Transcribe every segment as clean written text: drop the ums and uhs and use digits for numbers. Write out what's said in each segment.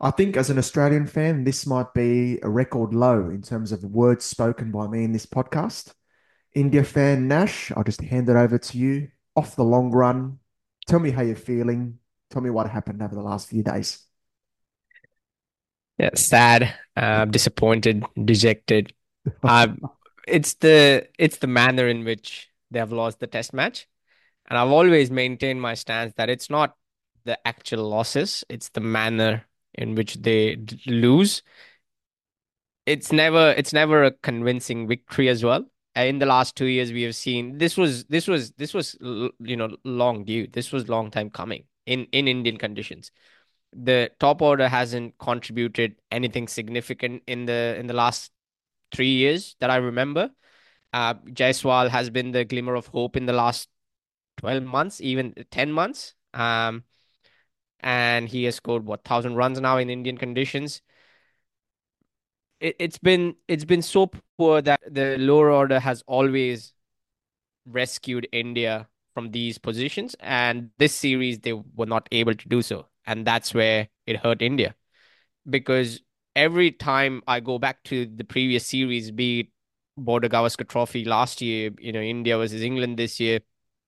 I think as an Australian fan, this might be a record low in terms of words spoken by me in this podcast. India fan Nash, I'll just hand it over to you. Off the long run, tell me how you're feeling. Tell me what happened over the last few days. Yeah, sad, disappointed, dejected. Uh, it's the manner in which they have lost the test match, and I've always maintained my stance that it's not the actual losses, it's the manner in which they lose. It's never a convincing victory as well. In the last 2 years, we have seen this was long due. This was long time coming in Indian conditions. The top order hasn't contributed anything significant in the last 3 years that I remember. Jaiswal has been the glimmer of hope in the last 12 months, even 10 months. And he has scored what 1,000 runs now in Indian conditions. It's been so poor that the lower order has always rescued India from these positions, and this series they were not able to do so, and that's where it hurt India. Because every time I go back to the previous series, be it Border Gavaskar Trophy last year, India versus England this year,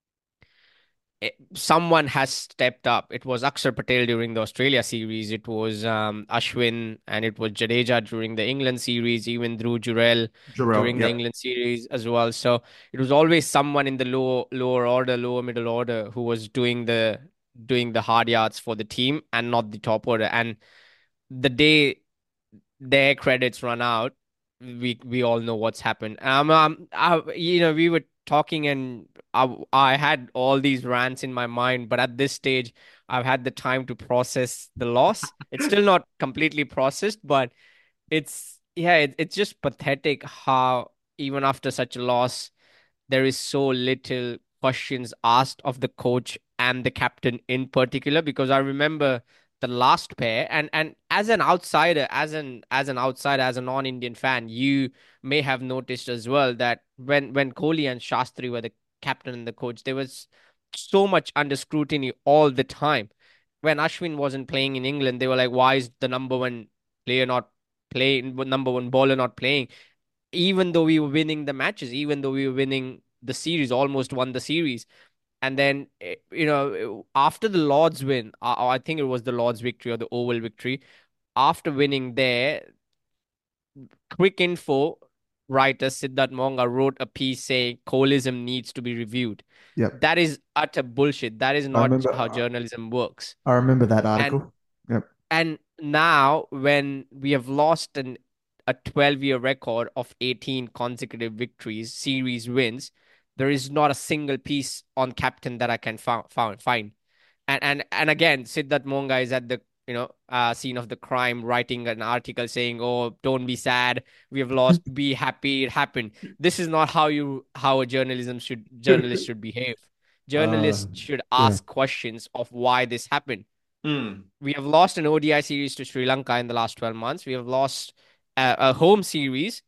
someone has stepped up. It was Akshar Patel during the Australia series. It was Ashwin, and it was Jadeja during the England series. Even Dhruv Jurel Jarrell, during the yep. England series as well. So it was always someone in the lower order, lower middle order who was doing the hard yards for the team, and not the top order. And the day their credits run out, we all know what's happened. We were talking, and I had all these rants in my mind, but at this stage, I've had the time to process the loss. It's still not completely processed, but it's just pathetic how even after such a loss, there is so little questions asked of the coach and the captain in particular. Because I remember the last pair, and as an outsider, as a non-Indian fan, you may have noticed as well that when Kohli and Shastri were the captain and the coach, there was so much under scrutiny all the time. When Ashwin wasn't playing in England, they were like, why is the number one player not playing, number one bowler not playing? Even though we were winning the matches, even though we were winning the series, almost won the series. And then, after the Lord's win, I think it was the Lord's victory or the Oval victory, after winning there, quick info writer Siddharth Monga wrote a piece saying coalism needs to be reviewed. Yep. That is utter bullshit. That is I not remember how journalism works. I remember that And article. Yep. And now, when we have lost a 12-year record of 18 consecutive victories, series wins, there is not a single piece on captain that I can find. And again, Siddharth Monga is at the scene of the crime, writing an article saying, "Oh, don't be sad. We have lost. Be happy. It happened." This is not how a journalist should behave. Uh, Journalists should yeah. ask questions of why this happened. Mm. We have lost an ODI series to Sri Lanka in the last 12 months. We have lost a home series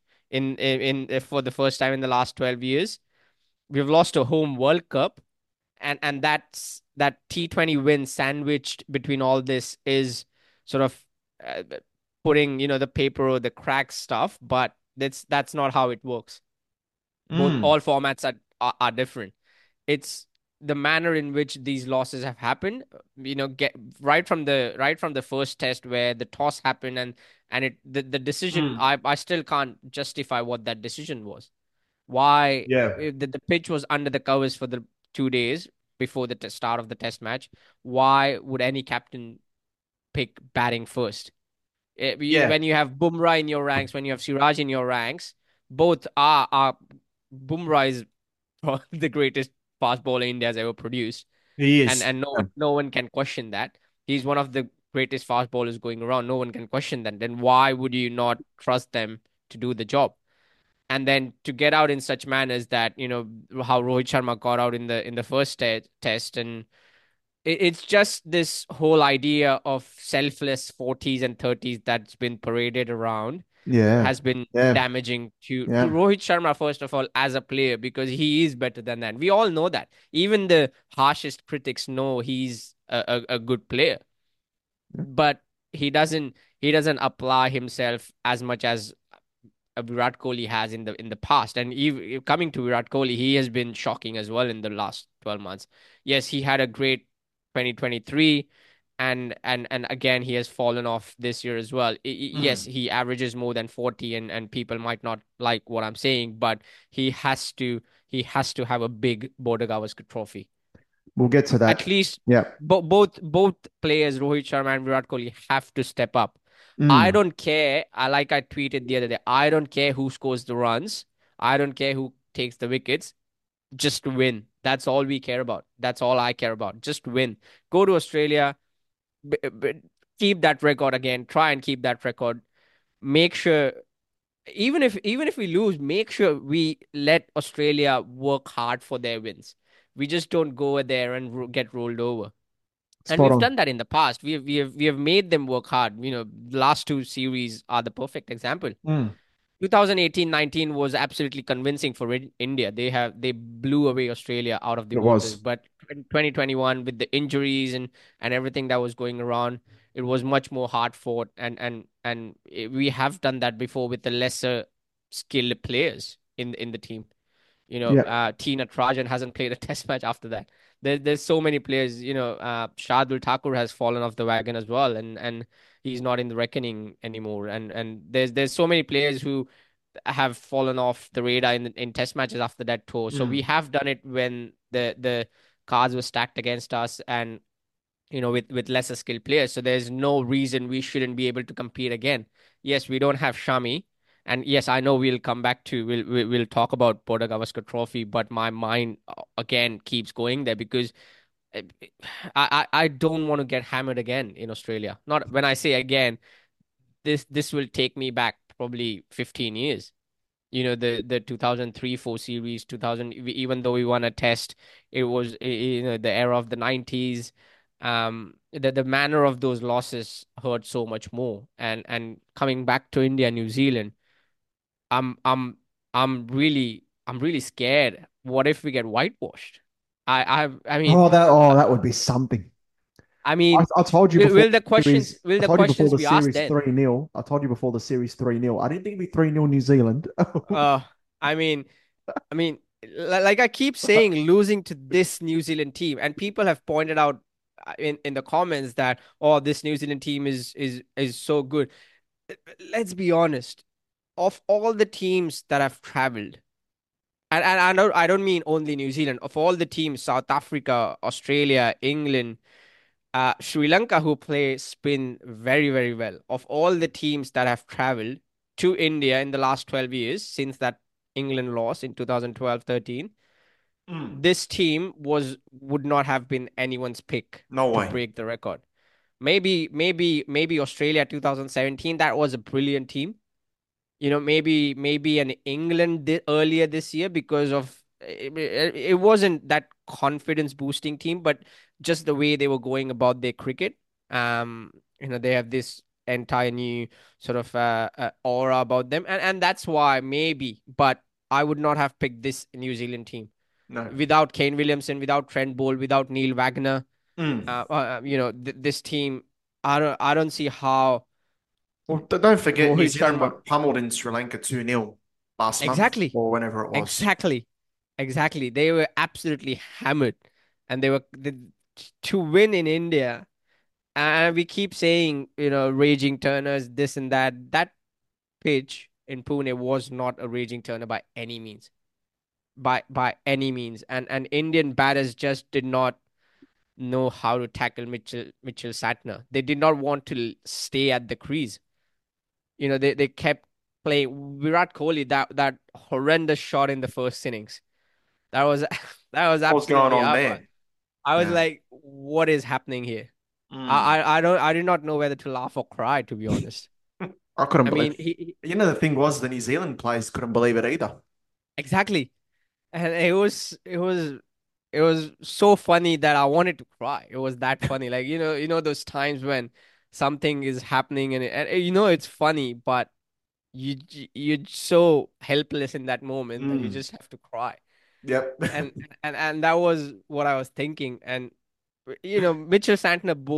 in for the first time in the last 12 years. We have lost a home World Cup, and that T20 win sandwiched between all this is sort of uh, putting the paper or the crack stuff, but that's not how it works. Both Mm. all formats are different. It's the manner in which these losses have happened. Get right from the first test where the toss happened, and the decision, Mm. I still can't justify what that decision was. Why Yeah. if the pitch was under the covers for the 2 days before the start of the test match? Why would any captain pick batting first? Yeah. When you have Bumrah in your ranks, when you have Siraj in your ranks, both are Bumrah is probably the greatest fast bowler India has ever produced, He and is. and no Yeah. one no one can question that. He's one of the greatest fast bowlers going around. No one can question that. Then why would you not trust them to do the job? And then to get out in such manners that how Rohit Sharma got out in the first test, and it's just this whole idea of selfless 40s and 30s that's been paraded around Yeah. has been Yeah. damaging to Yeah. Rohit Sharma, first of all, as a player, because he is better than that. We all know that. Even the harshest critics know he's a good player. But he doesn't apply himself as much as Virat Kohli has in the past. And coming to Virat Kohli, he has been shocking as well in the last 12 months. Yes, he had a great 2023, and again he has fallen off this year as well. Yes, Mm. he averages more than 40, and people might not like what I'm saying, but he has to have a big Border Gavaskar trophy. We'll get to At that. least Yeah. both players, Rohit Sharma and Virat Kohli, have to step up. I Mm. don't care. Like I tweeted the other day, I don't care who scores the runs. I don't care who takes the wickets. Just win. That's all we care about. That's all I care about. Just win. Go to Australia. B- b- Keep that record again. Try and keep that record. Make sure, even if we lose, make sure we let Australia work hard for their wins. We just don't go there and get rolled over. And Spot we've on. done that in the past. We have made them work hard. The last two series are the perfect example. Mm. 2018-19 was absolutely convincing for India. They blew away Australia out of the It waters. was. But in 2021, with the injuries and everything that was going around, it was much more hard fought. We have done that before with the lesser skilled players in the team. Yeah. T Natarajan hasn't played a test match after that. There's so many players. Shardul Thakur has fallen off the wagon as well, and he's not in the reckoning anymore. And there's so many players who have fallen off the radar in test matches after that tour. So we Mm. have done it when the cards were stacked against us, and with lesser skilled players. So there's no reason we shouldn't be able to compete again. Yes, we don't have Shami, and yes, I know we'll talk about Border Gavaskar Trophy, but my mind again keeps going there because I I don't want to get hammered again in Australia. Not when I say again, this will take me back probably 15 years. The 2003-4 series, 2000, even though we won a test, it was the era of the 90s. The manner of those losses hurt so much more. And coming back to India, New Zealand, i'm i'm I'm really scared. What if we get whitewashed? I mean, That would be something. I mean, I told you will, before will the the questions series. will I the told you before questions the be asked series then? 3-0. I told you before the series 3-0. I didn't think it'd be 3-0 New Zealand. uh I mean, like I keep saying, losing to this New Zealand team, and people have pointed out in the comments that, oh, this New Zealand team is so good. Let's be honest. Of all the teams that have traveled, and I don't mean only New Zealand. Of all the teams, South Africa, Australia, England, Sri Lanka, who play spin very, very well. Of all the teams that have traveled to India in the last 12 years, since that England loss in 2012-13, Mm. this team would not have been anyone's pick No to way. break the record. Maybe Australia 2017, that was a brilliant team. Maybe an England earlier this year, because of it wasn't that confidence boosting team, but just the way they were going about their cricket. They have this entire new sort of aura about them, and that's why maybe. But I would not have picked this New Zealand team No. without Kane Williamson, without Trent Bolt, without Neil Wagner. Mm. This team. I don't see how Well, don't forget New Rohit Zealand Sharma. got pummeled in Sri Lanka 2-0 last month Exactly. or whenever it was. Exactly. Exactly. They were absolutely hammered, and to win in India. And we keep saying, raging turners, this and that. That pitch in Pune was not a raging turner by any means. By any means. And Indian batters just did not know how to tackle Mitchell Satner. They did not want to stay at the crease. They kept playing Virat Kohli, that horrendous shot in the first innings. That was that was What's going absolutely on up. there? I was Yeah. like, what is happening here? Mm. I did not know whether to laugh or cry, to be honest. I couldn't I believe. mean, The thing was, the New Zealand players couldn't believe it either. exactly. And it was so funny that I wanted to cry. It was that funny. Like, those times when something is happening, and it's funny, but you you're so helpless in that moment that you Mm. just have to cry. Yep. And that was what I was thinking. And Mitchell Santner bowled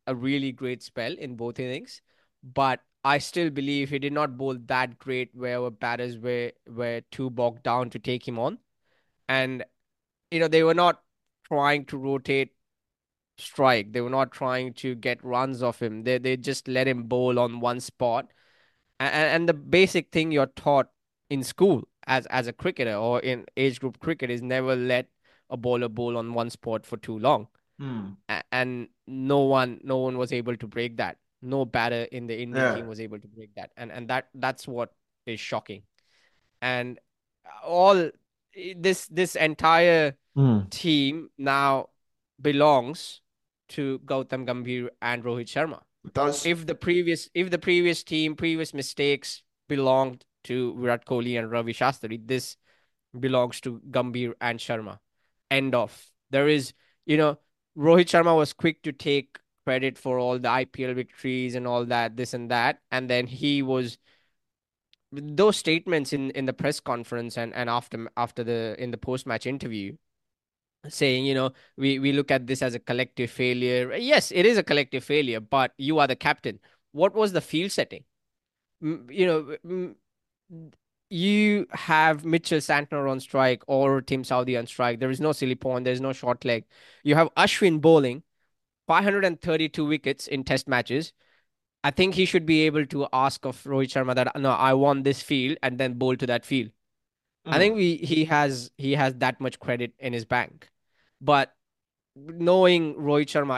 a really great spell in both innings, but I still believe he did not bowl that great where our batters were too bogged down to take him on. And they were not trying to rotate strike. They were not trying to get runs off him. They just let him bowl on one spot. And the basic thing you're taught in school as a cricketer or in age group cricket is never let a bowler bowl on one spot for too long. Hmm. And no one was able to break that. No batter in the Indian Yeah. team was able to break that. And that's what is shocking. And all this entire Hmm. team now belongs to Gautam Gambhir and Rohit Sharma. It does. If the previous team, previous mistakes belonged to Virat Kohli and Ravi Shastri, this belongs to Gambhir and Sharma. End of. There is, you know, Rohit Sharma was quick to take credit for all the IPL victories and all that, this and that, and then he was those statements in the press conference and after the in the post match interview saying, we look at this as a collective failure. Yes, it is a collective failure, but you are the captain. What was the field setting? Mm, You know, mm, you have Mitchell Santner on strike or Tim Southee on strike. There is no silly point. There's no short leg. You have Ashwin bowling 532 wickets in test matches. I think he should be able to ask of Rohit Sharma that no, I want this field and then bowl to that field. I think Hmm. he has that much credit in his bank. But knowing Rohit Sharma,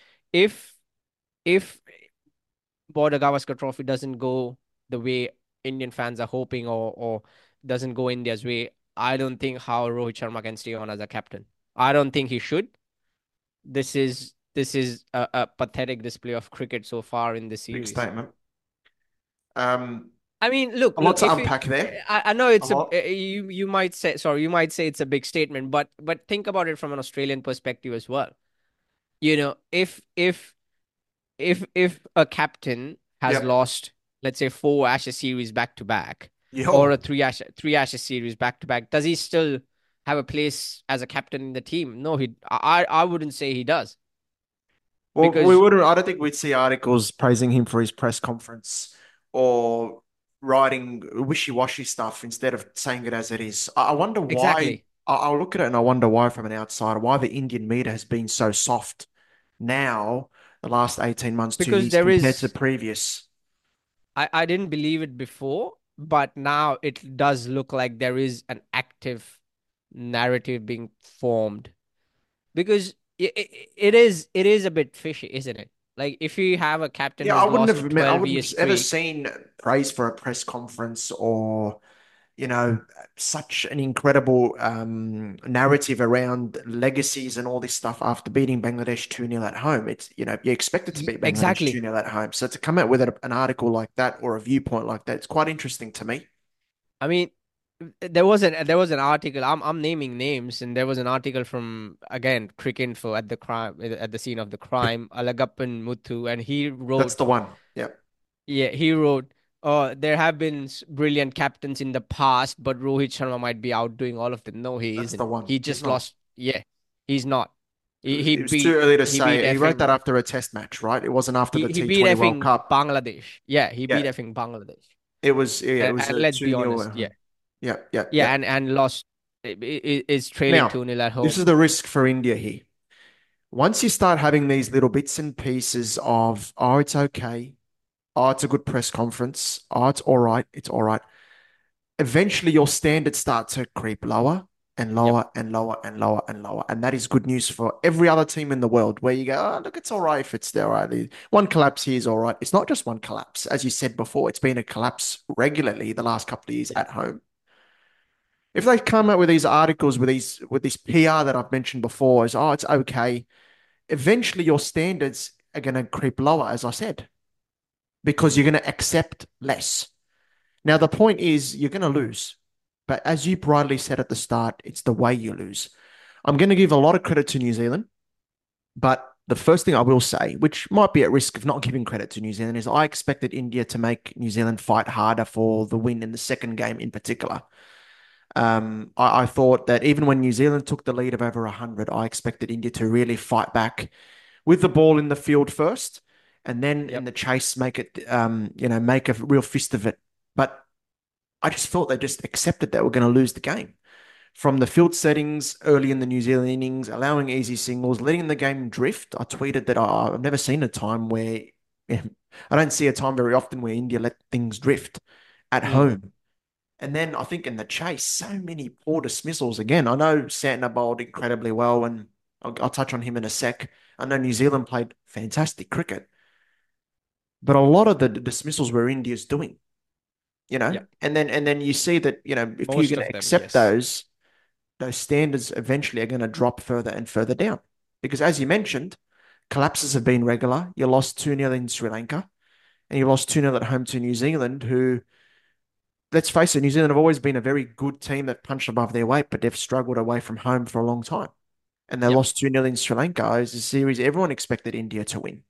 if Border Gavaskar Trophy doesn't go the way Indian fans are hoping, or doesn't go India's way, I don't think how Rohit Sharma can stay on as a captain. I don't think he should. This is a pathetic display of cricket so far in the Big series. statement. Um, I mean, look, a lot look. to If it, unpack there. I know A it's lot. you might say, sorry, you might say it's a big statement, but think about it from an Australian perspective as well. If a captain has Yep. lost, let's say, four Ashes series back to back, or a Yo. three Ashes series back to back, does he still have a place as a captain in the team? No, I wouldn't say he does Well, we because wouldn't. I don't think we'd see articles praising him for his press conference or writing wishy-washy stuff instead of saying it as it is. I wonder why. exactly I'll look at it and I wonder why, from an outsider, why the Indian media has been so soft now, the last 18 months, two because years, there compared to is previous. I didn't believe it before, but now it does look like there is an active narrative being formed because it is a bit fishy, isn't it? Like if you have a captain Yeah, I who's wouldn't lost have. I 12 wouldn't years have ever straight. seen praise for a press conference or you know, such an incredible narrative around legacies and all this stuff after beating Bangladesh 2-0 at home. It's, you expected to beat Bangladesh Exactly. 2-0 at home. So to come out with an article like that or a viewpoint like that, it's quite interesting to me. I mean, there was an article. I'm naming names, and there was an article from again Cricinfo at the scene of the crime, Alagappan Muthu, and he That's the wrote. one. Yeah, Yeah, he wrote, there have been brilliant captains in the past, but Rohit Sharma might be outdoing all of them. No, he that's the isn't. one. He He's just not. lost. Yeah, he's not. It He, was, he it was too beat early to he beat say. He wrote that effing after a test match, right? It wasn't after the he beat T20 World effing Cup. Bangladesh. Yeah, he beat Yeah, effing Bangladesh. it And, was and a let's be 2-0 at honest, yeah, home. Yeah, yeah, yeah, yeah. and lost. Is trailing Now, 2-0 at this home. is the risk for India here. Once you start having these little bits and pieces of, oh, it's okay. Oh, it's a good press conference. Oh, it's all right. It's all right. Eventually, your standards start to creep lower and Yep. lower and lower and lower and lower. And that is good news for every other team in the world where you go, oh, look, it's all right if it's there. All right. One collapse here is all right. It's not just one collapse. As you said before, it's been a collapse regularly the last couple of years Yeah. at home. If they come out with these articles with this PR that I've mentioned before, is oh, it's okay. Eventually, your standards are going to creep lower, as I said, because you're going to accept less. Now, the point is you're going to lose. But as you brightly said at the start, it's the way you lose. I'm going to give a lot of credit to New Zealand, but the first thing I will say, which might be at risk of not giving credit to New Zealand, is I expected India to make New Zealand fight harder for the win in the second game in particular. I thought that even when New Zealand took the lead of over 100, I expected India to really fight back with the ball in the field first, and then in Yep. the chase make it, make a real fist of it. But I just thought they just accepted that we're going to lose the game from the field settings early in the New Zealand innings, allowing easy singles, letting the game drift. I tweeted that I've never seen a time where yeah, I don't see a time very often where India let things drift at Mm. home. And then I think in the chase, so many poor dismissals again. I know Santner bowled incredibly well, and I'll touch on him in a sec. I know New Zealand played fantastic cricket, but a lot of the dismissals were India's doing, Yep. and then you see that, if you're Most going to of them, accept yes. those standards eventually are going to drop further and further down. Because as you mentioned, collapses have been regular. You lost 2-0 in Sri Lanka and you lost 2-0 at home to New Zealand, who, let's face it, New Zealand have always been a very good team that punched above their weight, but they've struggled away from home for a long time. And they Yep. lost 2-0 in Sri Lanka. It was a series everyone expected India to win.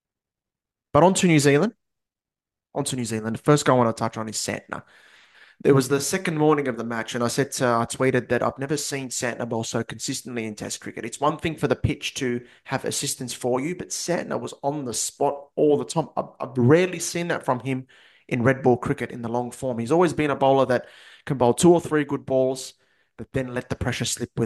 But on to New Zealand. On to New Zealand. The first guy I want to touch on is Santner. It was the second morning of the match, and I tweeted that I've never seen Santner bowl so consistently in Test cricket. It's one thing for the pitch to have assistance for you, but Santner was on the spot all the time. I've rarely seen that from him in red ball cricket in the long form. He's always been a bowler that can bowl two or three good balls, but then let the pressure slip with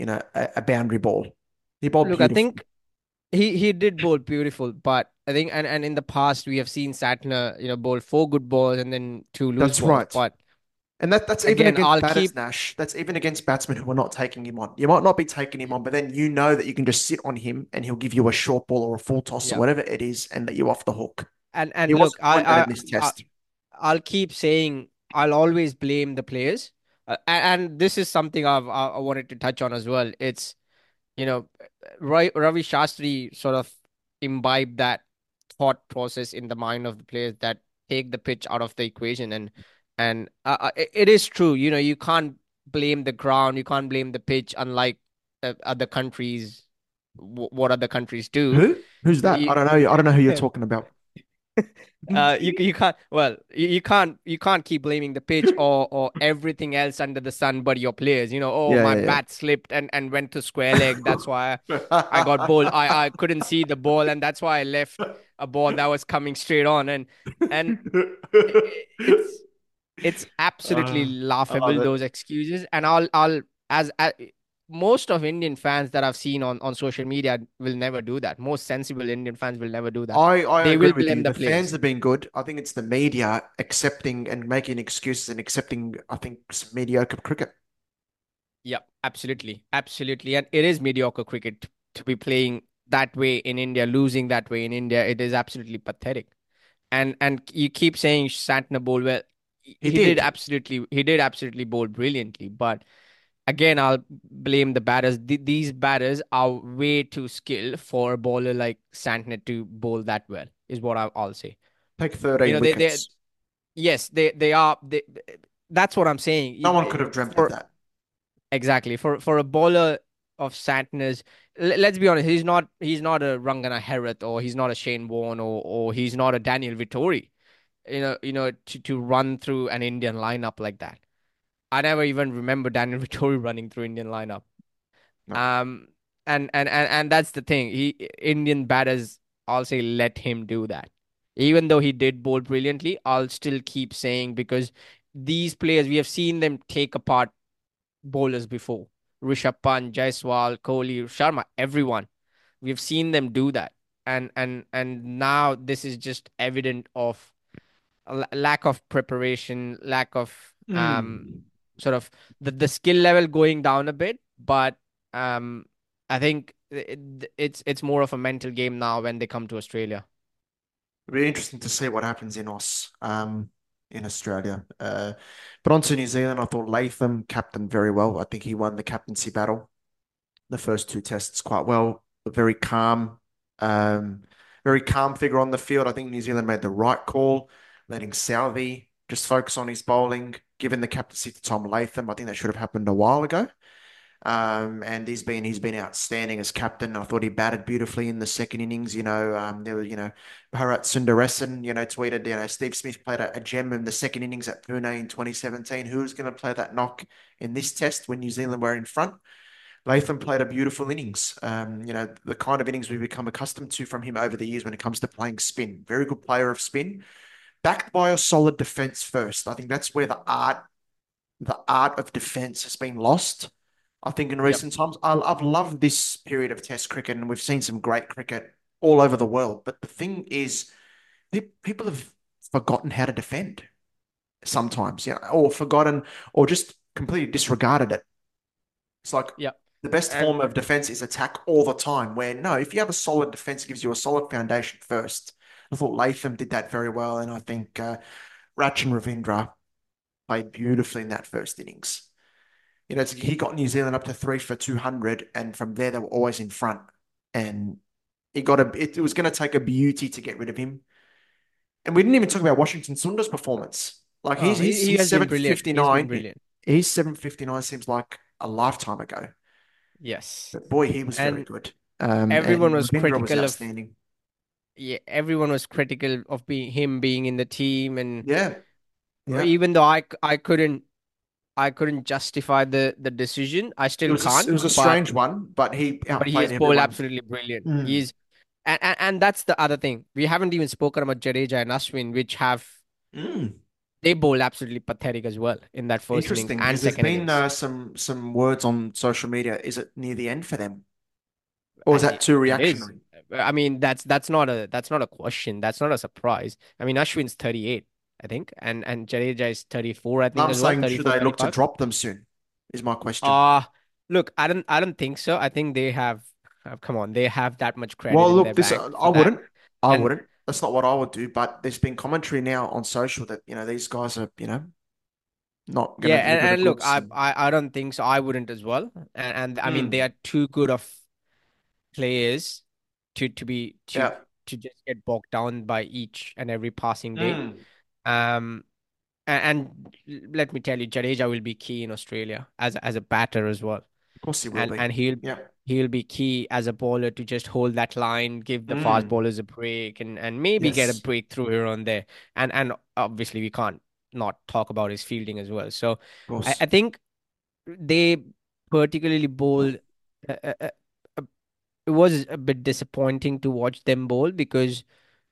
a boundary ball. He bowled Look, I beautifully. think he did bowl beautiful, but I think and in the past we have seen Satner, bowl four good balls and then two loose That's balls. right. But And that's even again, against I'll batters, keep Nash. That's even against batsmen who are not taking him on. You might not be taking him yeah, on, but then you know that you can just sit on him and he'll give you a short ball or a full toss or yeah. whatever it is and let you off the hook. He And look, wasn't doing that in this I test. I'll keep saying I'll always blame the players, and this is something I wanted to touch on as well. It's you know, Ravi Shastri sort of imbibed that thought process in the mind of the players that take the pitch out of the equation, and it is true. You can't blame the ground, you can't blame the pitch, unlike other countries. What other countries do? Who? Who's that? I You, don't know. I don't know who you're talking about. you can't well you can't keep blaming the pitch or everything else under the sun but your players. Oh, Yeah, my yeah, bat slipped and went to square leg, that's why I got yeah. bowled. I couldn't see the ball and that's why I left a ball that was coming straight on, and it's it's absolutely I love laughable, it. those excuses. And I'll as most of Indian fans that I've seen on social media will never do that. Most sensible Indian fans will never do that. I They agree will with you. blame the The fans players. have been good. I think it's the media accepting and making excuses and accepting, I think, some mediocre cricket. Yeah, absolutely. Absolutely. And it is mediocre cricket to be playing that way in India, losing that way in India. It is absolutely pathetic. And you keep saying Santner bowl well. He did. He did absolutely bowl brilliantly. But again, I'll blame the batters. These batters are way too skilled for a bowler like Santner to bowl that well, is what I'll say. Take 13 They wickets. yes, they are that's what I'm saying. No one could have dreamt of For that. Exactly. For a bowler of Santner's, let's be honest, he's not a Rangana Herath, or he's not a Shane Warne, or he's not a Daniel Vittori. To run through an Indian lineup like that. I never even remember Daniel Vittori running through Indian lineup. No. Um and that's the thing. Indian batters, I'll say, let him do that. Even though he did bowl brilliantly, I'll still keep saying, because these players, we have seen them take apart bowlers before. Rishabh Pant, Jaiswal, Kohli, Sharma, everyone. We've seen them do that. And now this is just evident of a lack of preparation, lack of Mm. sort of the skill level going down a bit. But um I think it's more of a mental game now when they come to Australia. It'll be interesting to see what happens in Australia. But on to New Zealand, I thought Latham captained very well. I think he won the captaincy battle the first two tests quite well. Um, very calm figure on the field. I think New Zealand made the right call, letting Southey just focus on his bowling, giving the captaincy to Tom Latham. I think that should have happened a while ago. And he's been outstanding as captain. I thought he batted beautifully in the second innings. There were, Bharat Sundaresan, tweeted, Steve Smith played a gem in the second innings at Pune in 2017. Who's going to play that knock in this test when New Zealand were in front? Latham played a beautiful innings. The kind of innings we've become accustomed to from him over the years when it comes to playing spin. Very good player of spin, backed by a solid defense first. I think that's where the art of defense has been lost. I think in Yep. recent times, I've loved this period of Test cricket, and we've seen some great cricket all over the world. But the thing is, people have forgotten how to defend sometimes, or forgotten, or just completely disregarded it. It's like Yep. the best And form of defense is attack all the time. Where no, if you have a solid defense, it gives you a solid foundation first. I thought Latham did that very well, and I think Rachin Ravindra played beautifully in that first innings. He got New Zealand up to 3 for 200, and from there they were always in front. And it was going to take a beauty to get rid of him. And we didn't even talk about Washington Sundar's performance. Like oh, he he's has been seven for brilliant. fifty He's been nine. brilliant. He's 7 for 59 seems like a lifetime ago. Yes. But boy, he was very And good. everyone And was Ravindra was critical of outstanding. yeah, everyone was critical of being in the team, and Yeah, yeah. even though I couldn't justify the decision. I It still was it can't, was a strange one, but he but he outplayed is ball everyone. absolutely brilliant. Mm. He's and that's the other thing. We haven't even spoken about Jadeja and Ashwin, which have Mm. they bowl absolutely pathetic as well in that first innings Interesting, and because there's second been innings. some words on social media. Is it near the end for them, or is that It, too it is. reactionary? I mean, that's not a question. That's not a surprise. I mean, Ashwin's 38, I think, and Jadeja is 34, I think I'm as well, saying, should 34, they look to 35. drop them soon? Is my question. Uh look, I don't think so. I think they have come on, they have that much credit Well, in look, their this bank I for that. wouldn't. I And wouldn't. That's not what I would do. But there's been commentary now on social that these guys are not going yeah, to deliver the and look, goods. And I don't think so. I wouldn't as well. And I mean, they mm, are too good of players to be yeah, to just get bogged down by each and every passing day. of Um, and let me tell you, Jadeja will be key in Australia as a batter as well. course he will and be. and he'll Yeah. he'll be key as a bowler to just hold that line, give the fast Mm, bowlers a break, and maybe get a yes. breakthrough here on there. And obviously we can't not talk about his fielding as well. So Of course. I think they particularly bowled. Uh, uh, uh, uh, it was a bit disappointing to watch them bowl because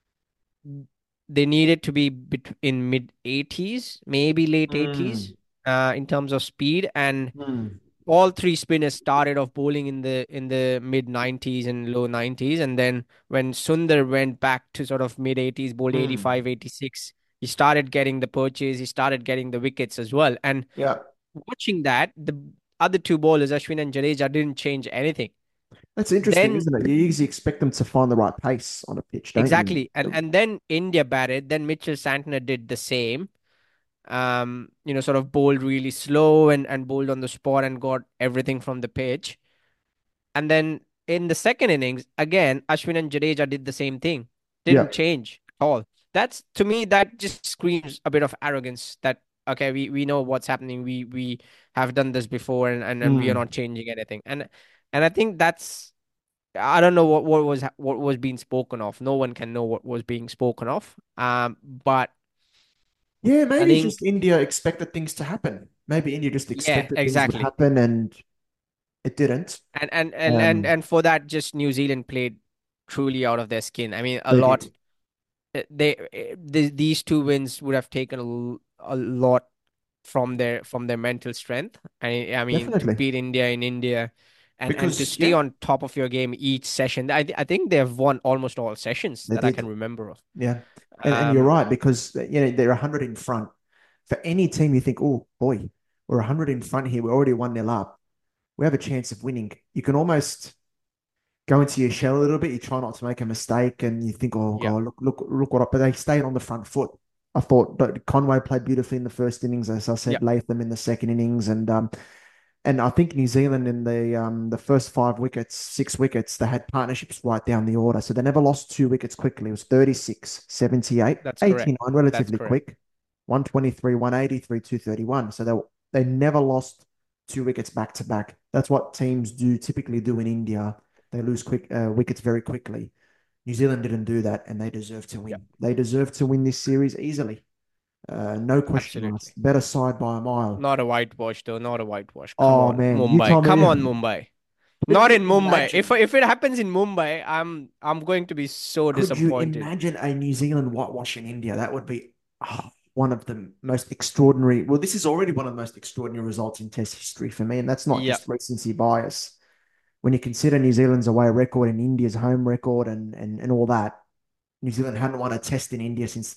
they needed to be in mid 80s, maybe late 80s, Mm, in terms of speed, and mm, all three spinners started off bowling in the mid 90s and low 90s, and then when Sundar went back to sort of mid 80s, bowled mm. 85, 86, he started getting the purchase, he started getting the wickets as well. And Yeah. watching that, the other two bowlers, Ashwin and Jadeja, didn't change anything. That's interesting, Then isn't it? You usually expect them to find the right pace on a pitch, don't you? exactly, and then India batted, then Mitchell Santner did the same. Sort of bowled really slow and bowled on the spot and got everything from the pitch. And then in the second innings, again, Ashwin and Jadeja did the same thing. Yeah. Didn't change at all. That's to me, that just screams a bit of arrogance that okay, we know what's happening. We have done this before and we are Mm. not changing anything. And I think that's I don't know what was being spoken of. No one can know what was being spoken of. But Yeah, I maybe it's think just India expected things to happen. Maybe India just yeah, expected things would exactly. happen and it didn't. Um, And for that, just New Zealand played truly out of their skin. I mean, a they lot did. these two wins would have taken a lot from their mental strength. I mean, to Definitely. beat India in India and to Because, stay yeah, on top of your game each session. I think they have won almost all sessions they that I can did. remember of. Yeah. And you're Um, right, because, they're 100 in front. For any team, you think, oh, boy, we're 100 in front here. We're already 1-0 up. We have a chance of winning. You can almost go into your shell a little bit. You try not to make a mistake, and you think, "Oh yeah, God, look what!" But they stayed on the front foot. I thought that Conway played beautifully in the first innings, as I yeah, said, Latham in the second innings, and I think New Zealand in the first 5 wickets, 6 wickets, they had partnerships right down the order, so they never lost 2 wickets quickly. It was 36, 78, that's correct. 89, That's relatively correct. quick, 123, 183, 231. So they never lost 2 wickets back to back. That's what teams do typically do in India. They lose quick wickets very quickly. New Zealand didn't do that, and they deserve to Yeah, win. They deserve to win this series easily. No question asked. absolutely. Better side by a mile. Not a whitewash though. Not a whitewash. Come Oh on, man, you Mumbai. told me Come on, Mumbai. Could Not you in Mumbai. If imagine? if it happens in Mumbai, I'm going to be so Could you disappointed. imagine a New Zealand whitewashing India? That would be one of the most extraordinary. Well, this is already one of the most extraordinary results in Test history for me, and that's not Yeah. just recency bias. When you consider New Zealand's away record and India's home record and all that, New Zealand hadn't won a Test in India since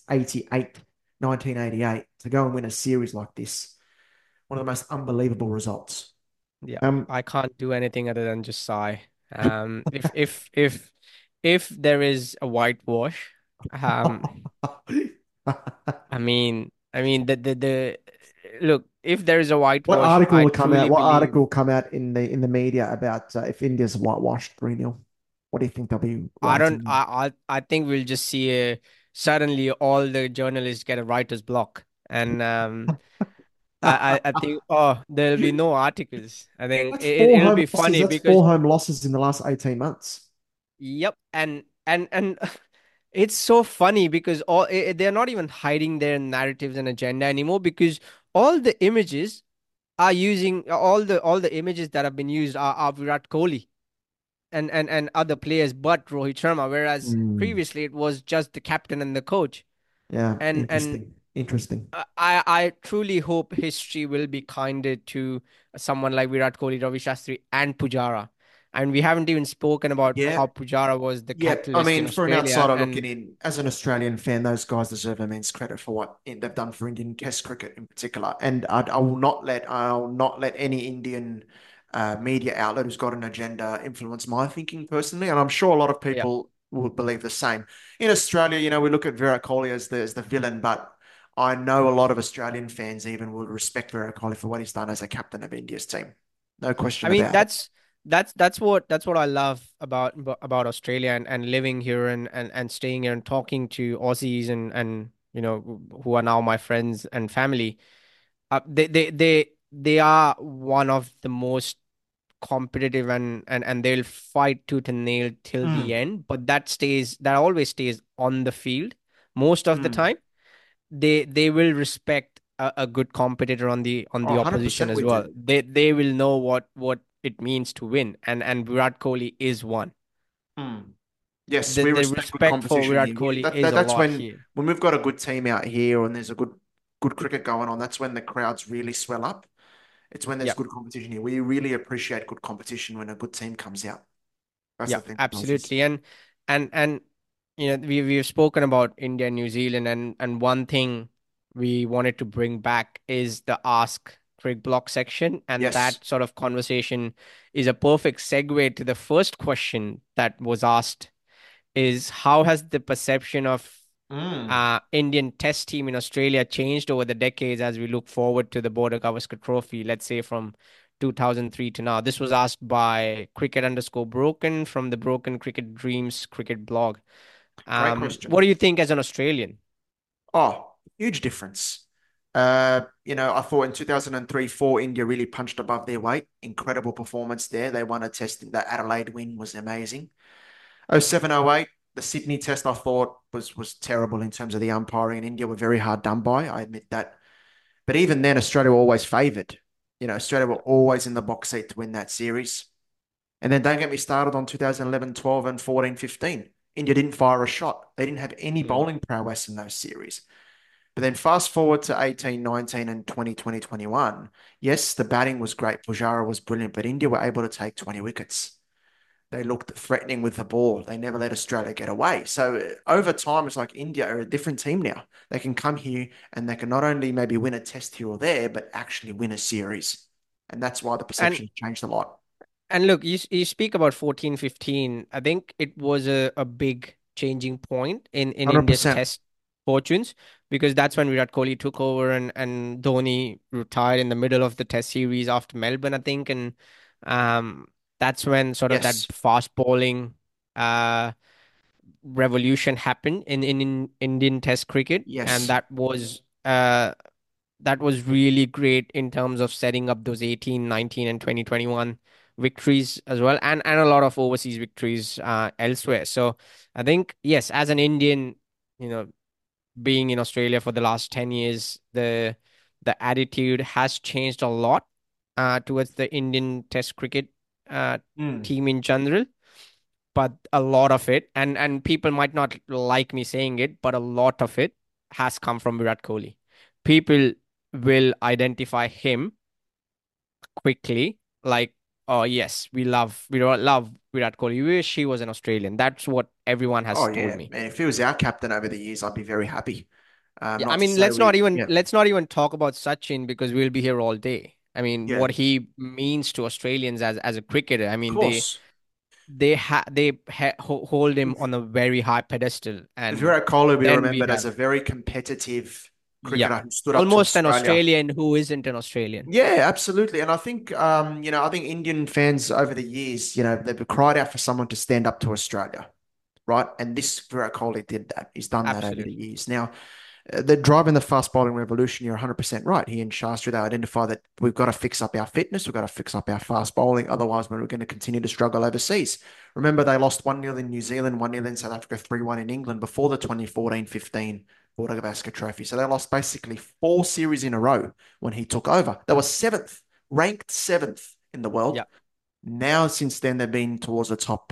1988. To go and win a series like this, one of the most unbelievable results. Yeah, Um, I can't do anything other than just sigh. If there is a whitewash, I mean the look, if there is a what whitewash, article I will come out? truly What believe article will come out in the media about if India's whitewashed 3-0? What do you think they'll be I don't writing? I think we'll just see suddenly all the journalists get a writer's block, and I think, there'll be no articles. I think That's four it'll home be losses. funny That's because four home losses in the last 18 months. yep, and it's so funny because they're not even hiding their narratives and agenda anymore, because all the images are using all the images that have been used are Virat Kohli and other players but Rohit Sharma, whereas Mm, previously it was just the captain and the coach. yeah, And interesting. Interesting. I truly hope history will be kinder to someone like Virat Kohli, Ravi Shastri, and Pujara. And we haven't even spoken about Yeah, how Pujara was the yeah. I catalyst in mean, for an Australia. outsider looking And in, as an Australian fan, those guys deserve immense credit for what they've done for Indian Test cricket in particular. And I'll not let any Indian media outlet who's got an agenda influence my thinking personally. And I'm sure a lot of yeah, people will believe the same. In Australia, we look at Virat Kohli as the villain, but I know a lot of Australian fans even would respect Virat Kohli for what he's done as a captain of India's team. No I question mean about it. that's what I love about Australia, and living here, and staying here and talking to Aussies, and who are now my friends and family. They are one of the most competitive, and they'll fight tooth and nail till the Mm, end, but that always stays on the field most of the mm. time. They will respect a good competitor on the Oh, opposition 100% as we well. do. They will know what it means to win, and Virat Kohli is one. Mm. Yes, we The respect good respect for competition Virat here. Kohli is a That's lot here. when we've got a good team out here and there's a good cricket going on. That's when the crowds really swell up. It's when there's Yeah. good competition here. We really appreciate good competition when a good team comes out. That's Yeah, the thing, Moses. absolutely. And we've spoken about India and New Zealand, and one thing we wanted to bring back is the Ask Craig Block section, and Yes. that sort of conversation is a perfect segue to the first question that was asked: is how has the perception of Mm. Indian Test team in Australia changed over the decades as we look forward to the Border Gavaskar Trophy, let's say from 2003 to now? This was asked by Cricket underscore Broken from the Broken Cricket Dreams cricket blog. Great What question. do you think as an Australian? Oh, huge difference. I thought in 2003, 4 India really punched above their weight. Incredible performance there. They won a test. That Adelaide win was amazing. 07, 08, the Sydney test I thought was terrible in terms of the umpiring. And India were very hard done by. I admit that. But even then, Australia were always favoured. Australia were always in the box seat to win that series. And then don't get me started on 2011, 12, and 14, 15. India didn't fire a shot. They didn't have any Mm. bowling prowess in those series. But then fast forward to 18, 19, and 20, 21. Yes, the batting was great. Pujara was brilliant, but India were able to take 20 wickets. They looked threatening with the ball. They never let Australia get away. So over time, it's like India are a different team now. They can come here and they can not only maybe win a test here or there, but actually win a series. And that's why the And perception changed a lot. And look, you speak about 14, 15. I think it was a big changing point in India's 100%. test fortunes, because that's when Virat Kohli took over, and Dhoni retired in the middle of the test series after Melbourne, I think. And um, that's when sort of that Yes. fast bowling uh, revolution happened in Indian test cricket. And Yes. that was really great in terms of setting up those 18, 19, and 2021 victories as well, and a lot of overseas victories elsewhere. So I think, yes, as an Indian, you know, being in Australia for the last 10 years, the attitude has changed a lot towards the Indian Test cricket. uh, Mm. team in general, but a lot of it, and people might not like me saying it, but a lot of it has come from Virat Kohli. People will identify him quickly, like, oh yes, we love Virat Kohli. We wish he was an Australian. That's what everyone Oh has told yeah, me. man. If he was our captain over the years, I'd be very happy. Yeah, I Not to mean, say let's not we, even yeah, of let's not even talk about Sachin because we'll be here all day. I mean, yeah, what he means to Australians as a cricketer. I mean, course. hold him on a very high pedestal, and Virat Kohli will be then we remembered as have, a very competitive yeah, cricketer who stood up to almost an Australia. Australian who isn't an Australian. Yeah, absolutely. And I think, I think Indian fans over the years, they've cried out for someone to stand up to Australia, right? And this Virat Kohli did that. He's done that over the Absolutely, years. Now, they're driving the fast bowling revolution. You're 100% right. He and Shastri, they identify that we've got to fix up our fitness. We've got to fix up our fast bowling. Otherwise, we're going to continue to struggle overseas. Remember, they lost 1-0 in New Zealand, 1-0 in South Africa, 3-1 in England before the 2014-15 Border Gavaskar Trophy. So they lost basically 4 series in a row when he took over. They were seventh, ranked seventh in the world. yeah, Now, since then, they've been towards the top.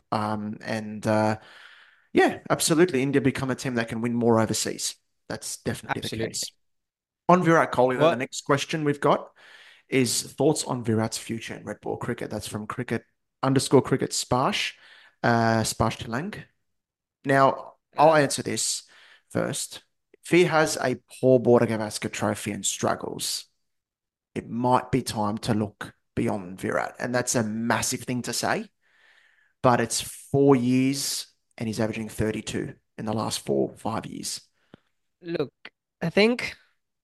Yeah, absolutely. India become a team that can win more overseas. That's definitely the absolutely. case. On Virat Kohli, though, the Well, next question we've got is thoughts on Virat's future in red ball cricket. That's from cricket_cricket Sparsh Talang. Now, I'll uh, answer this first. If he has a poor Border Gavaskar trophy and struggles, it might be time to look beyond Virat. And that's a massive thing to say, but it's 4 years and he's averaging 32 in the last 4, 5 years. look, I think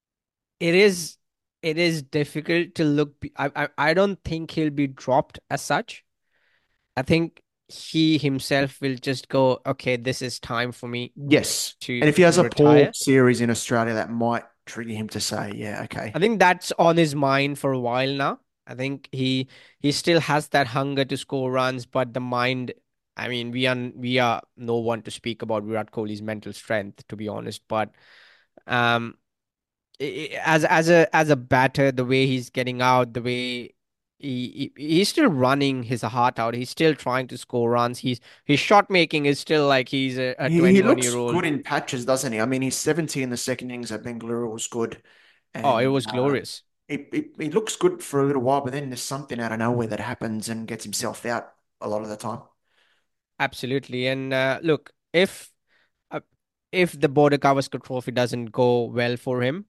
it is difficult to look. I don't think he'll be dropped as such. I think he himself will just go, okay, this is time for me Yes. to And if he has a poor retire. series in Australia, that might trigger him to say, yeah, okay. I think that's on his mind for a while now. I think he still has that hunger to score runs, but the mind. I mean, we are no one to speak about Virat Kohli's mental strength, to be honest. But um, as a batter, the way he's getting out, the way he's still running his heart out. He's still trying to score runs. His shot making is still like he's a He 21 year looks old. good in patches, doesn't he? I mean, he's 70 in the second innings at Bengaluru was good. Oh, it And was glorious. he looks good for a little while, but then there's something out of nowhere that happens and gets himself out a lot of the time. Absolutely. And look, uh, if the Border Gavaskar Trophy doesn't go well for him,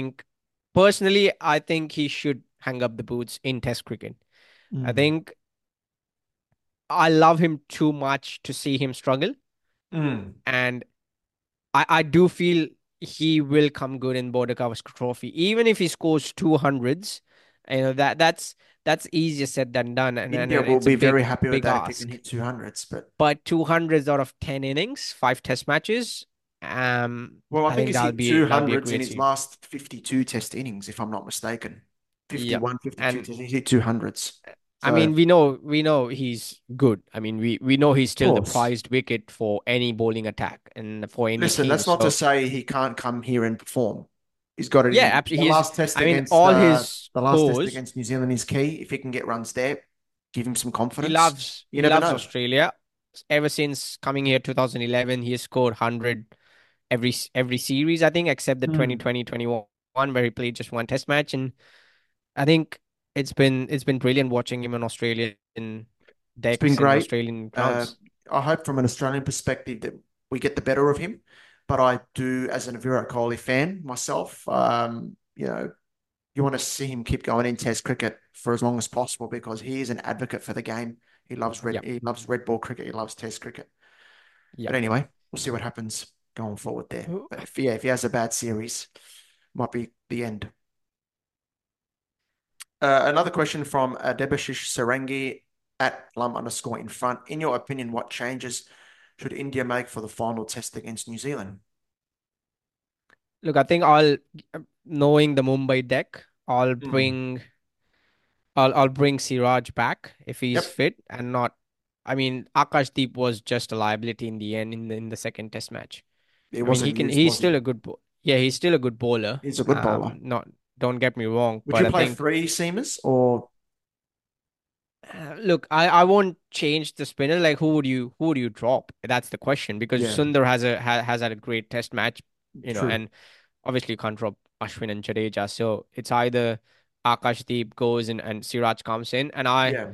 I think he should hang up the boots in Test cricket. I Mm. think I love him too much to see him struggle, Mm. and I do feel he will come good in Border Gavaskar Trophy, even if he scores 200s. You know that's easier said than done, and India will it's a be big very happy with big that if he can ask. hit 200s. But, But 200s out of 10 innings, 5 Test matches, well, I I think think he's hit that'll be a 200s in great his series. last 52 test innings, if I'm not mistaken. Yeah. 51, 52 And test, he's hit 200s. I So, mean, we know he's good. I mean, we know he's of still the course. prized wicket for any bowling attack and for any Listen, team. that's not to So say he can't come here and perform. He's got it in yeah, him. absolutely. I mean, The last test against New Zealand is key. If he can get runs there, give him some he confidence. loves You he never loves know. Australia. Ever since coming here 2011, he has scored 100 every series, I think, except the Hmm. 2020-21 where he played just one Test match. And I think it's been brilliant watching him on Australian It's been decks and great. Australian Uh, grounds. I hope from an Australian perspective that we get the better of him. But I do, as a Virat Kohli fan myself, you want to see him keep going in Test cricket for as long as possible because he is an advocate for the game. Yeah, He loves red ball cricket. He loves Test cricket. yeah. But anyway, we'll see what happens going forward there. But if he has a bad series, might be end. Another question from Debashish Sarangi at plum_in front. In your opinion, what changes should India make for the final test against New Zealand? Look, I think knowing the Mumbai deck, Hmm. I'll bring Siraj back if he's Yep, fit and not. I mean, Akashdeep was just a liability in the end in the second Test match. he I mean, wasn't used, he's was still he? a yeah, he's still a good bowler. He's a good bowler. Not don't get me wrong, Would but you I play think three seamers or Look, I won't change the spinner. Like, who would you drop? That's the question. Because Yeah, Sundar has had a great test match, true. and obviously you can't drop Ashwin and Jadeja. So it's either Akashdeep goes in and Siraj comes in, and Yeah,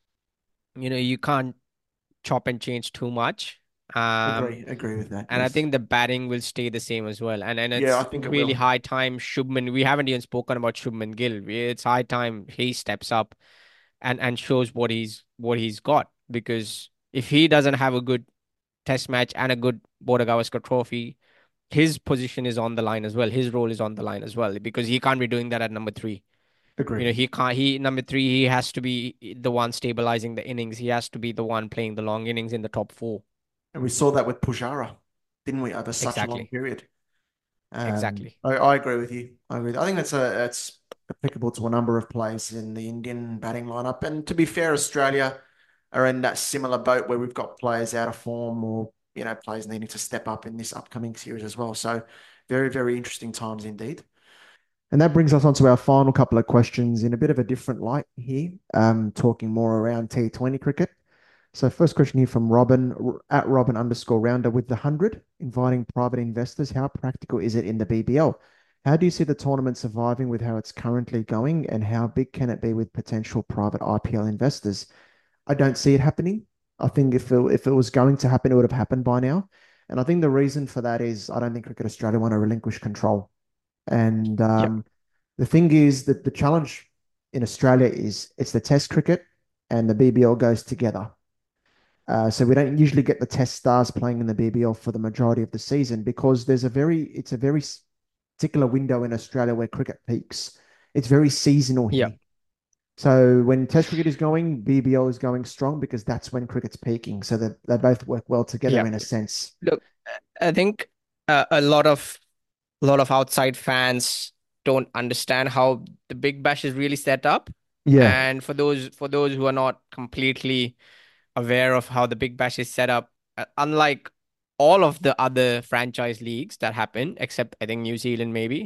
you can't chop and change too much. Um, agree with that. and I Yes. think the batting will stay the same as well. And Yeah, I it's think it really will. high time Shubman. We haven't even spoken about Shubman Gill. It's high time he steps up and shows what he's got. Because if he doesn't have a good test match and a good Border Gavaskar trophy, his position is on the line as well. His role is on the line as well because he can't be doing that at number three. Agree. He can't. He number three. He has to be the one stabilizing the innings. He has to be the one playing the long innings in the top four. And we saw that with Pujara, didn't we, over such a long Exactly. period? Exactly. I agree with you. I think that's applicable to a number of players in the Indian batting lineup. And to be fair, Australia are in that similar boat where we've got players out of form or players needing to step up in this upcoming series as well. So very, very interesting times indeed. And that brings us on to our final couple of questions in a bit of a different light here, talking more around T20 cricket. So first question here from Robin at Robin underscore rounder with the 100, inviting private investors. How practical is it in the BBL? How do you see the tournament surviving with how it's currently going, and how big can it be with potential private IPL investors? I don't see it happening. I think if it was going to happen, it would have happened by now. And I think the reason for that is I don't think Cricket Australia want to relinquish control. And Yep. the thing is that the challenge in Australia is it's the Test cricket and the BBL goes together. So we don't usually get the Test stars playing in the BBL for the majority of the season because it's a very particular window in Australia where cricket peaks. It's very seasonal here. Yep. So when Test cricket is going, BBL is going strong because that's when cricket's peaking. So that they both work well together Yep. in a sense. Look, I think a lot of outside fans don't understand how the Big Bash is really set up. Yeah, And for those who are not completely aware of how the Big Bash is set up, unlike all of the other franchise leagues that happen, except I think New Zealand maybe,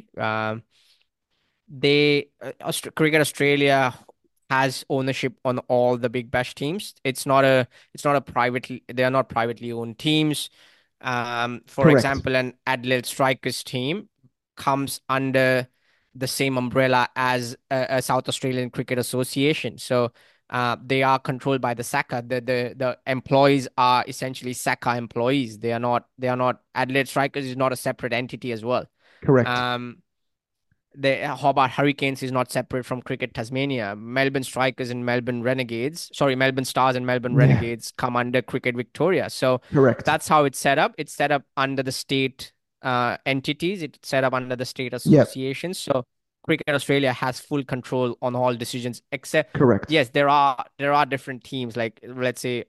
Cricket Australia has ownership on all the Big Bash teams. It's not a privately they are not privately owned teams. For correct, example, an Adelaide Strikers team comes under the same umbrella as a South Australian Cricket Association. So they are controlled by the SACA. The employees are essentially SACA employees. They are not Adelaide Strikers is not a separate entity as well. correct. Um, the Hobart Hurricanes is not separate from Cricket Tasmania. Melbourne Strikers and Melbourne Renegades, sorry, Melbourne Stars and Melbourne Yeah, Renegades come under Cricket Victoria. So correct. that's how it's set up. It's set up under the state entities. It's set up under the state Yep, associations. So Cricket Australia has full control on all decisions, except correct. yes, there are different teams. Like let's say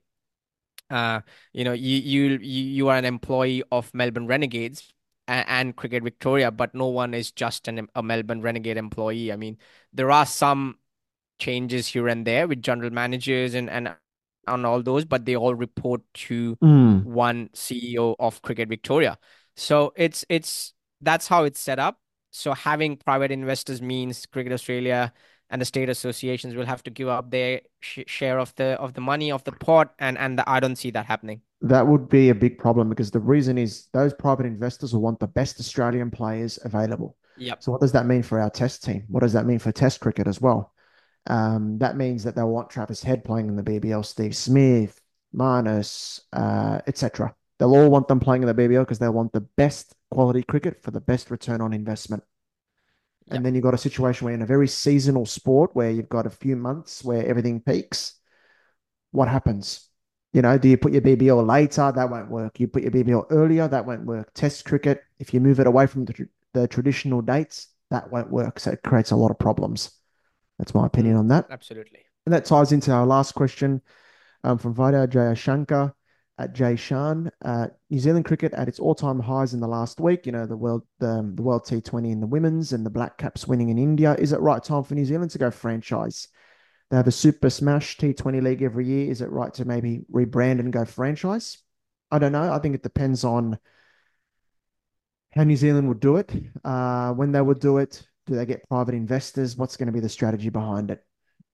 you are an employee of Melbourne Renegades and Cricket Victoria, but no one is just a Melbourne Renegade employee. I mean, there are some changes here and there with general managers and all those, but they all report to Mm. one CEO of Cricket Victoria. So it's that's how it's set up. So having private investors means Cricket Australia and the state associations will have to give up their share of the money of the pot, and I don't see that happening. That would be a big problem because the reason is those private investors will want the best Australian players available. Yep. So, what does that mean for our test team? What does that mean for test cricket as well? That means that they'll want Travis Head playing in the BBL, Steve Smith, Marnus, etc. They'll all want them playing in the BBL because they want the best quality cricket for the best return on investment. And Yep. then you've got a situation where in a very seasonal sport where you've got a few months where everything peaks, what happens? Do you put your BBL later? That won't work. You put your BBL earlier? That won't work. Test cricket, if you move it away from the traditional dates, that won't work. So it creates a lot of problems. That's my opinion Mm, on that. absolutely. And that ties into our last question from Vida Jayashankar at Jay Shan. New Zealand cricket at its all-time highs in the last week. The World T20 in the women's and the Black Caps winning in India. Is it right time for New Zealand to go franchise? They have a Super Smash T20 league every year. Is it right to maybe rebrand and go franchise? I don't know. I think it depends on how New Zealand would do it, when they would do it. Do they get private investors? What's going to be the strategy behind it?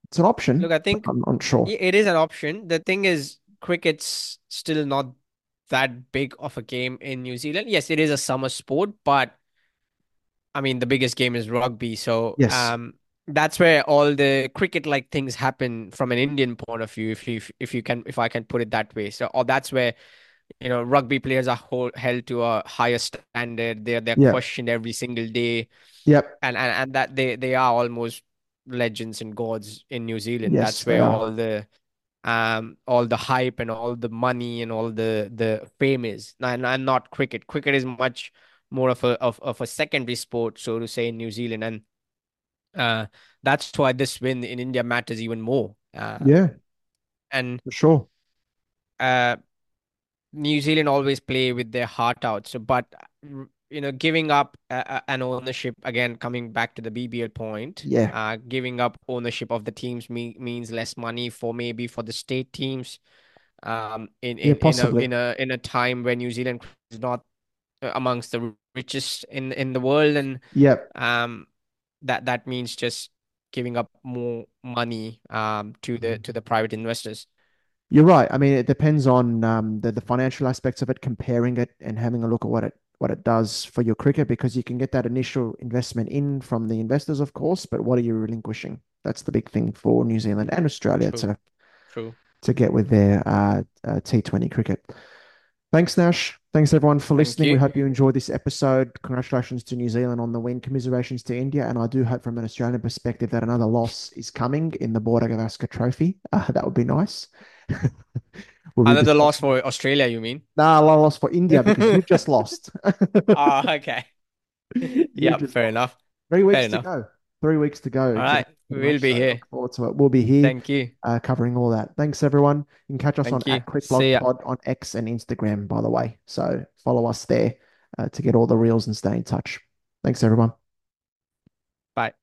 It's an option, Look, I but think I'm not sure. it is an option. The thing is, cricket's still not that big of a game in New Zealand. Yes, it is a summer sport, but I mean, the biggest game is rugby. So, Yes. that's where all the cricket-like things happen from an Indian point of view, if I can put it that way. So, or that's where rugby players are held to a higher standard. They're Yep. questioned every single day, Yep. and that they are almost legends and gods in New Zealand. Yes, That's they where are. all the hype and all the money and all the fame is, and not cricket. Cricket is much more of a secondary sport, so to say, in New Zealand, and uh, that's why this win in India matters even more. Yeah, And for sure. uh, New Zealand always play with their heart out. So, but giving up an ownership again, coming back to the BBL point, Yeah. giving up ownership of the teams means less money for maybe for the state teams. In Yeah, in in a possibly. in a in a time when New Zealand is not amongst the richest in the world, and Yep. um, that means just giving up more money to the private investors. You're right. I mean, it depends on the financial aspects of it, comparing it and having a look at what it does for your cricket, because you can get that initial investment in from the investors, of course, but what are you relinquishing? That's the big thing for New Zealand and Australia True, true. to get with their T20 cricket. Thanks, Nash. Thanks, everyone, for Thank listening. We you. hope you enjoyed this episode. Congratulations to New Zealand on the win. Commiserations to India. And I do hope, from an Australian perspective, that another loss is coming in the Border Gavaskar Trophy. That would be nice. We'll be Another just loss for Australia, you mean? nah, loss for India because you've just lost. Ah, okay. You've Yep, just fair lost. enough. Three Fair weeks to enough. go. 3 weeks to go. All right, Exactly, pretty we'll much. be So here. look forward to it. We'll be here Thank you. covering all that. Thanks, everyone. You can catch us on Thank you. at See ya. CrickBlogPod on X and Instagram, by the way. So follow us there to get all the reels and stay in touch. Thanks, everyone. Bye.